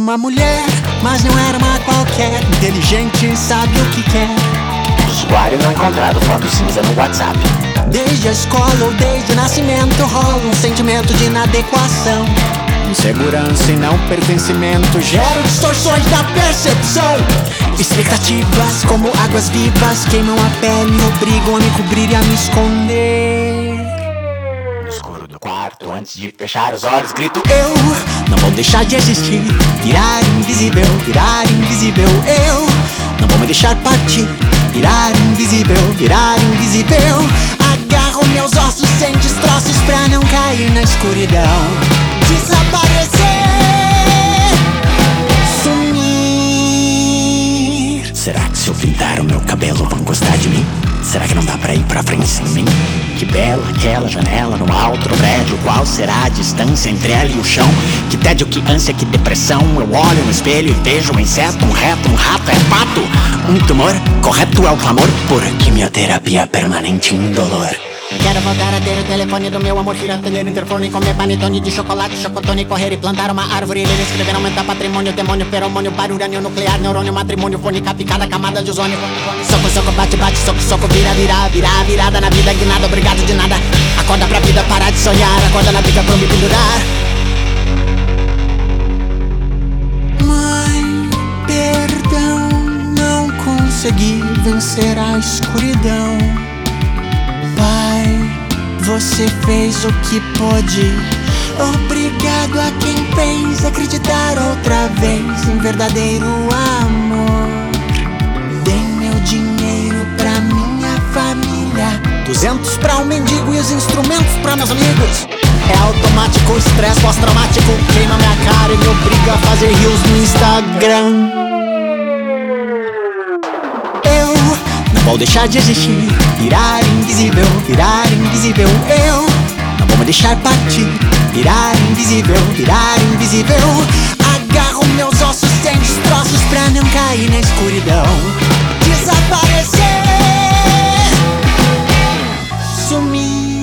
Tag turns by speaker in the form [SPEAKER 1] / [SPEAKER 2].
[SPEAKER 1] uma mulher, mas não era uma qualquer. Inteligente, sabe o que quer.
[SPEAKER 2] Usuário não encontrado, foto cinza no WhatsApp.
[SPEAKER 1] Desde a escola ou desde o nascimento rola um sentimento de inadequação. Insegurança e não pertencimento geram distorções da percepção. Expectativas como águas vivas queimam a pele e obrigam a me cobrir e a me esconder.
[SPEAKER 2] No escuro do quarto, antes de fechar os olhos, grito:
[SPEAKER 1] eu não vou deixar de existir, virar invisível, virar invisível. Eu não vou me deixar partir, virar invisível, virar invisível. Agarro meus ossos sem destroços pra não cair na escuridão. Desaparecer, sumir.
[SPEAKER 2] Será que se eu pintar o meu cabelo vão gostar de mim? Será que não dá pra ir pra frente sem mim? Que bela aquela janela no alto do prédio. Qual será a distância entre ela e o chão? Que tédio, que ânsia, que depressão. Eu olho no espelho e vejo um inseto, um reto, um rato, é pato. Um tumor, correto é o clamor por quimioterapia permanente indolor.
[SPEAKER 1] Quero voltar a ter o telefone do meu amor, ir atender o interfone, comer panetone de chocolate, chocotone, correr e plantar uma árvore, ler, escrever, aumentar patrimônio, demônio, feromônio, barulhânio nuclear, neurônio, matrimônio, fônica, picada, camada de ozônio. Soco, soco, bate, bate, soco, soco, vira, vira, vira, virada na vida, guinada, obrigado de nada. Acorda pra vida, parar de sonhar, acorda na briga pra me pendurar. Mãe, perdão, não consegui vencer a escuridão. Pai, você fez o que pôde. Obrigado a quem fez acreditar outra vez em verdadeiro amor. Dei meu dinheiro pra minha família, 200 pra um mendigo e os instrumentos pra meus amigos. É automático, estresse pós-traumático queima minha cara e me obriga a fazer reels no Instagram. Não vou deixar de existir, virar invisível, virar invisível. Eu não vou me deixar partir, virar invisível, virar invisível. Agarro meus ossos sem destroços pra não cair na escuridão. Desaparecer, sumir.